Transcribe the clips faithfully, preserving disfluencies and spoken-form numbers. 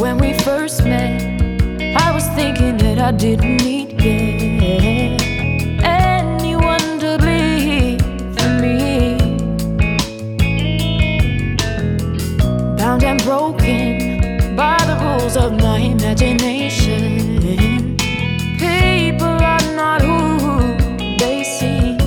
when we first met, I was thinking that I didn't need yeah, anyone to bleed for me. Bound and broken by the rules of my imagination. People are not who they seem.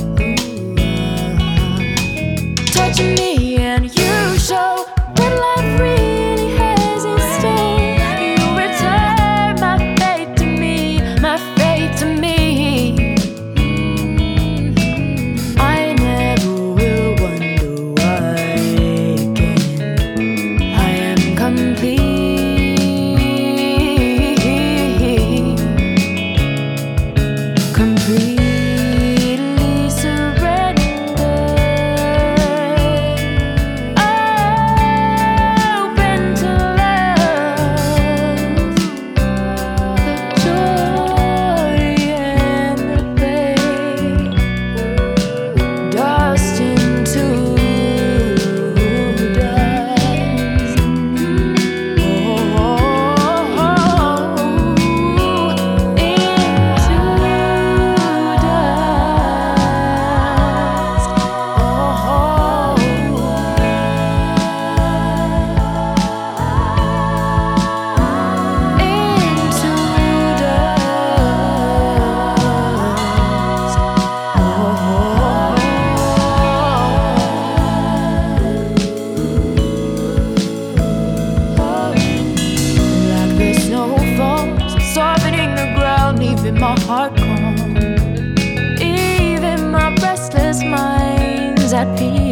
Touching me and you show what life really has in store. You return my faith to me, my faith to me. I never will wonder why again. I am complete. Completely surrendered, open to love, the joy and the pain, dust into dust. Oh, softening the ground, leaving my heart calm, even my restless mind's at peace.